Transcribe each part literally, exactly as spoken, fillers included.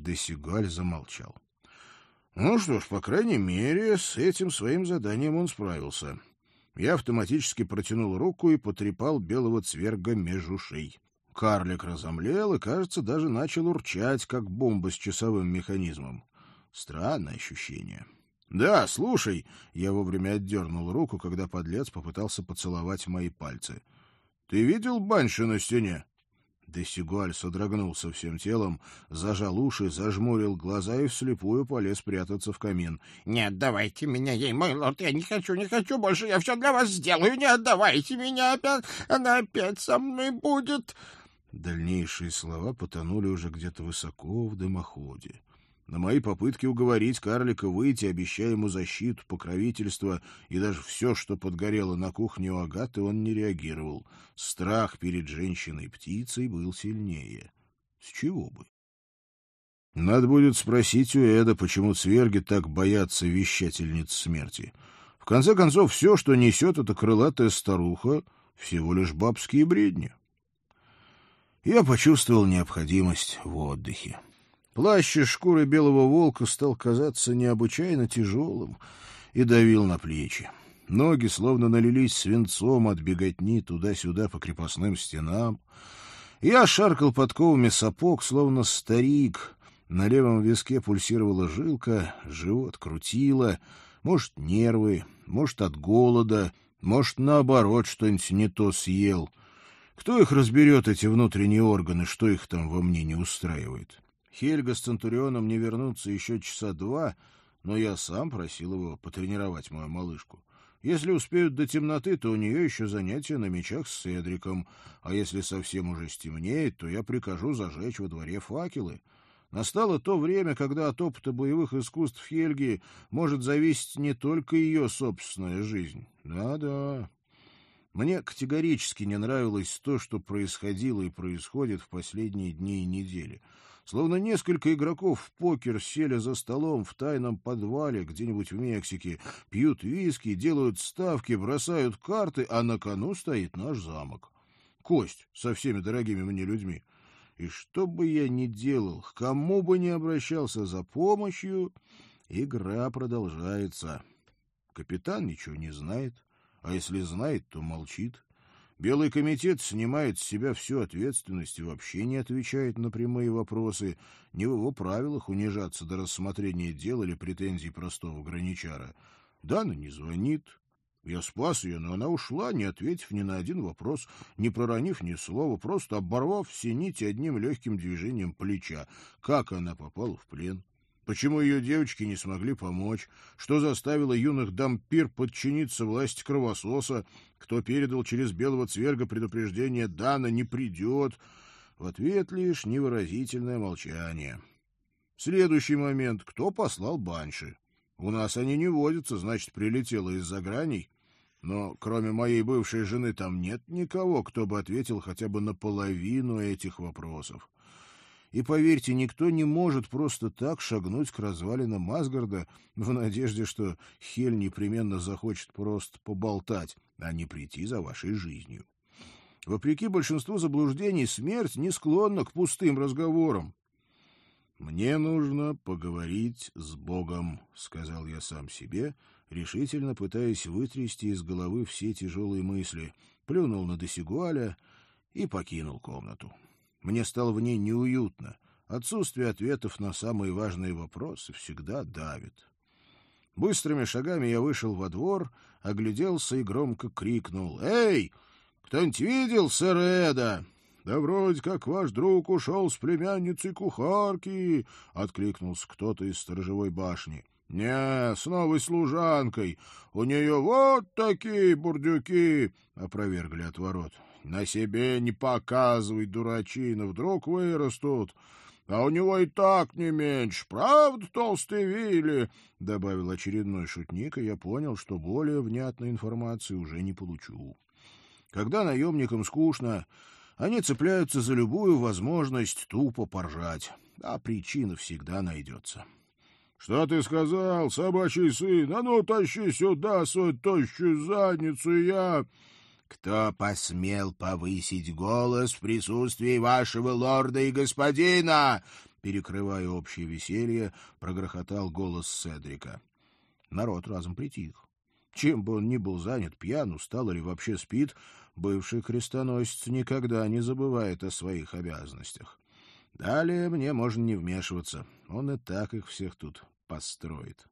Десюгаль замолчал. Ну что ж, по крайней мере, с этим своим заданием он справился. Я автоматически протянул руку и потрепал белого цверга меж ушей. Карлик разомлел и, кажется, даже начал урчать, как бомба с часовым механизмом. Странное ощущение. — Да, слушай, — я вовремя отдернул руку, когда подлец попытался поцеловать мои пальцы. — Ты видел банши на стене? Десюгаль содрогнулся всем телом, зажал уши, зажмурил глаза и вслепую полез прятаться в камин. — Не отдавайте меня ей, мой лорд, я не хочу, не хочу больше, я все для вас сделаю, не отдавайте меня опять, она опять со мной будет. Дальнейшие слова потонули уже где-то высоко в дымоходе. На мои попытки уговорить карлика выйти, обещая ему защиту, покровительство и даже все, что подгорело на кухне у Агаты, он не реагировал. Страх перед женщиной-птицей был сильнее. С чего бы? Надо будет спросить у Эда, почему цверги так боятся вещательниц смерти. В конце концов, все, что несет эта крылатая старуха, всего лишь бабские бредни. Я почувствовал необходимость в отдыхе. Плащ из шкуры белого волка стал казаться необычайно тяжелым и давил на плечи. Ноги словно налились свинцом от беготни туда-сюда по крепостным стенам. Я шаркал подковами сапог, словно старик. На левом виске пульсировала жилка, живот крутило. Может, нервы, может, от голода, может, наоборот, что-нибудь не то съел. Кто их разберет, эти внутренние органы, что их там во мне не устраивает? Хельга с Центурионом не вернутся еще часа два, но я сам просил его потренировать мою малышку. Если успеют до темноты, то у нее еще занятия на мечах с Седриком, а если совсем уже стемнеет, то я прикажу зажечь во дворе факелы. Настало то время, когда от опыта боевых искусств Хельги может зависеть не только ее собственная жизнь. Да-да. Мне категорически не нравилось то, что происходило и происходит в последние дни и недели. Словно несколько игроков в покер сели за столом в тайном подвале где-нибудь в Мексике, пьют виски, делают ставки, бросают карты, а на кону стоит наш замок. Кость со всеми дорогими мне людьми. И что бы я ни делал, к кому бы ни обращался за помощью, игра продолжается. Капитан ничего не знает, а если знает, то молчит. Белый комитет снимает с себя всю ответственность и вообще не отвечает на прямые вопросы. Не в его правилах унижаться до рассмотрения дел или претензий простого граничара. Дана не звонит. Я спас ее, но она ушла, не ответив ни на один вопрос, не проронив ни слова, просто оборвав все нити одним легким движением плеча. Как она попала в плен? Почему ее девочки не смогли помочь? Что заставило юных дампир подчиниться власти кровососа? Кто передал через белого цверга предупреждение «Дана не придет»? В ответ лишь невыразительное молчание. Следующий момент. Кто послал банши? У нас они не водятся, значит, прилетело из-за граней. Но кроме моей бывшей жены там нет никого, кто бы ответил хотя бы на половину этих вопросов. И, поверьте, никто не может просто так шагнуть к развалинам Асгарда в надежде, что Хель непременно захочет просто поболтать, а не прийти за вашей жизнью. Вопреки большинству заблуждений, смерть не склонна к пустым разговорам. «Мне нужно поговорить с Богом», — сказал я сам себе, решительно пытаясь вытрясти из головы все тяжелые мысли, плюнул на Десюгаля и покинул комнату. Мне стало в ней неуютно. Отсутствие ответов на самые важные вопросы всегда давит. Быстрыми шагами я вышел во двор, огляделся и громко крикнул: «Эй, кто-нибудь видел сэра Эда?» «Да вроде как ваш друг ушел с племянницей кухарки», — откликнулся кто-то из сторожевой башни. «Не, с новой служанкой. У нее вот такие бурдюки», — опровергли от ворот. «На себе не показывай, дурачина, вдруг вырастут. А у него и так не меньше. Правда, толстый Вилли?» — добавил очередной шутник, и я понял, что более внятной информации уже не получу. Когда наемникам скучно, они цепляются за любую возможность тупо поржать, а причина всегда найдется. — Что ты сказал, собачий сын? А ну, тащи сюда свою тощую задницу, и я... — Кто посмел повысить голос в присутствии вашего лорда и господина? перекрывая общее веселье, прогрохотал голос Седрика. Народ разом притих. Чем бы он ни был занят, пьян, устал или вообще спит, бывший крестоносец никогда не забывает о своих обязанностях. Далее мне можно не вмешиваться. Он и так их всех тут построит.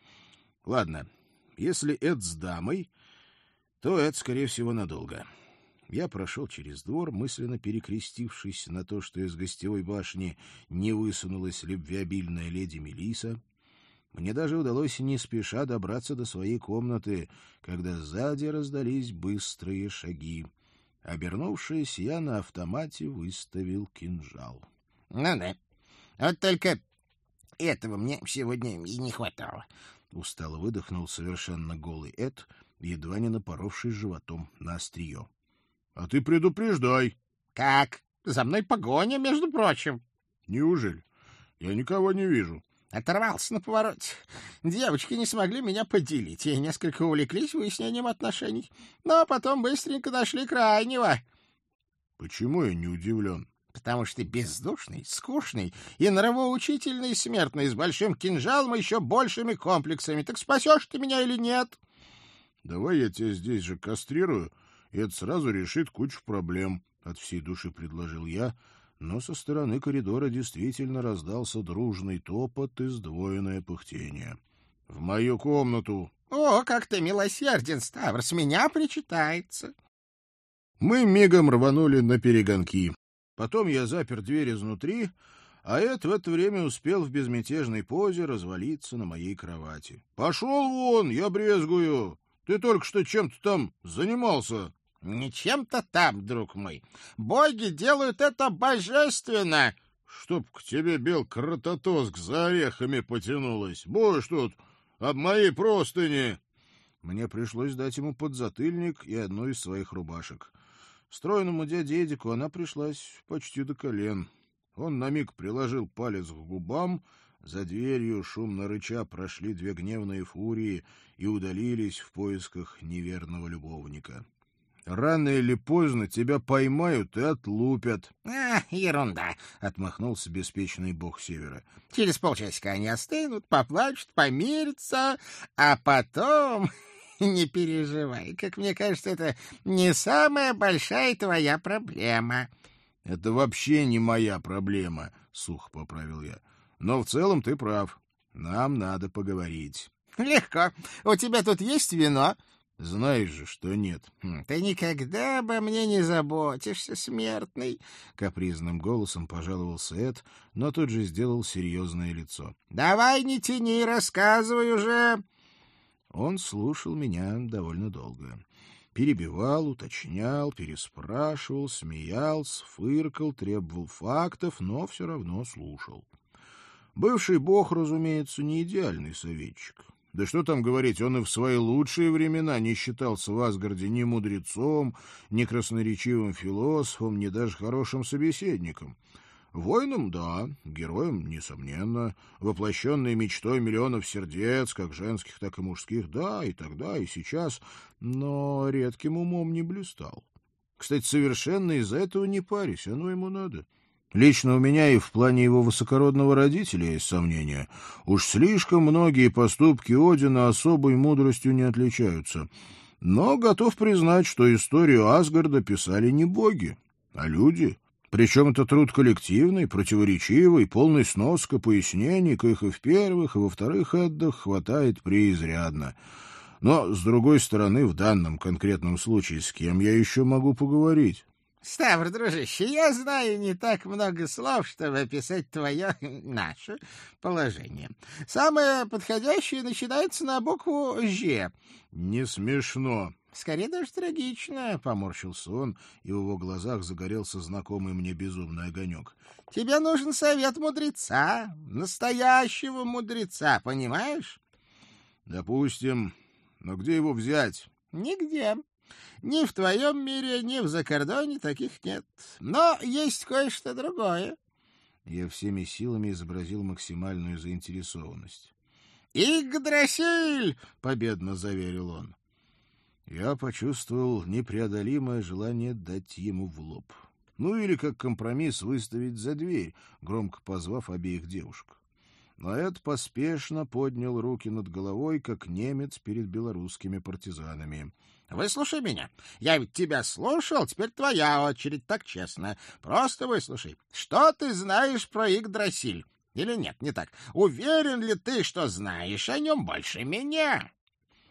Ладно, если Эд с дамой, то это, скорее всего, надолго. Я прошел через двор, мысленно перекрестившись на то, что из гостевой башни не высунулась любвеобильная леди Мелисса. Мне даже удалось не спеша добраться до своей комнаты, когда сзади раздались быстрые шаги. Обернувшись, я на автомате выставил кинжал. — Ну да, вот только этого мне сегодня и не хватало. Устало выдохнул совершенно голый Эд, едва не напоровшись животом на острие. — А ты предупреждай. — Как? За мной погоня, между прочим. — Неужели? Я никого не вижу. Оторвался на повороте. Девочки не смогли меня поделить и несколько увлеклись выяснением отношений. Но потом быстренько нашли крайнего. — Почему я не удивлен? — Потому что ты бездушный, скучный и нравоучительный смертный с большим кинжалом и еще большими комплексами. Так спасешь ты меня или нет? — Давай я тебя здесь же кастрирую, и это сразу решит кучу проблем, — от всей души предложил я, но со стороны коридора действительно раздался дружный топот и сдвоенное пыхтение. — В мою комнату! — О, как ты милосерден, Ставр, с меня причитается. Мы мигом рванули на перегонки. Потом я запер дверь изнутри, а Эд в это время успел в безмятежной позе развалиться на моей кровати. — Пошел вон, я брезгую! Ты только что чем-то там занимался. — Не чем-то там, друг мой. Боги делают это божественно. — Чтоб к тебе, бел Крототоск, за орехами потянулась. Будешь тут об моей простыни. Мне пришлось дать ему подзатыльник и одну из своих рубашек. Стройному дяде Эдику она пришлась почти до колен. Он на миг приложил палец к губам, за дверью, шумно рыча, прошли две гневные фурии и удалились в поисках неверного любовника. Рано или поздно тебя поймают и отлупят. — А, ерунда, — отмахнулся беспечный бог Севера. — Через полчасика они остынут, поплачут, помирятся, а потом... Не переживай, как мне кажется, это не самая большая твоя проблема. — Это вообще не моя проблема, — сухо поправил я. — Но в целом ты прав. Нам надо поговорить. — Легко. У тебя тут есть вино? — Знаешь же, что нет. — Ты никогда обо мне не заботишься, смертный, — капризным голосом пожаловался Эд, но тут же сделал серьезное лицо. — Давай не тяни, рассказывай уже. Он слушал меня довольно долго. Перебивал, уточнял, переспрашивал, смеялся, фыркал, требовал фактов, но все равно слушал. Бывший бог, разумеется, не идеальный советчик. Да что там говорить, он и в свои лучшие времена не считался в Асгарде ни мудрецом, ни красноречивым философом, ни даже хорошим собеседником. Воином — да, героем — несомненно, воплощенной мечтой миллионов сердец, как женских, так и мужских, да, и тогда, и сейчас, но редким умом не блистал. Кстати, совершенно из-за этого не парюсь, оно ему надо. Лично у меня и в плане его высокородного родителя есть сомнения. Уж слишком многие поступки Одина особой мудростью не отличаются. Но готов признать, что историю Асгарда писали не боги, а люди. Причем это труд коллективный, противоречивый, полный сноска пояснений, коих и в первых, и во вторых Эддах хватает преизрядно. Но, с другой стороны, в данном конкретном случае с кем я еще могу поговорить? — Ставр, дружище, я знаю не так много слов, чтобы описать твое, наше положение. Самое подходящее начинается на букву «Ж». — Не смешно. — Скорее даже трагично, — поморщился он, и в его глазах загорелся знакомый мне безумный огонек. — Тебе нужен совет мудреца, настоящего мудреца, понимаешь? — Допустим. Но где его взять? — Нигде. Ни в твоем мире, ни в Закордоне таких нет. Но есть кое-что другое. Я всеми силами изобразил максимальную заинтересованность. — Игдрасиль! — победно заверил он. Я почувствовал непреодолимое желание дать ему в лоб. Ну или как компромисс выставить за дверь, громко позвав обеих девушек. Но Эд поспешно поднял руки над головой, как немец перед белорусскими партизанами. — Выслушай меня. Я ведь тебя слушал, теперь твоя очередь, так честно. Просто выслушай. Что ты знаешь про Игдрасиль? Или нет, не так. Уверен ли ты, что знаешь о нем больше меня?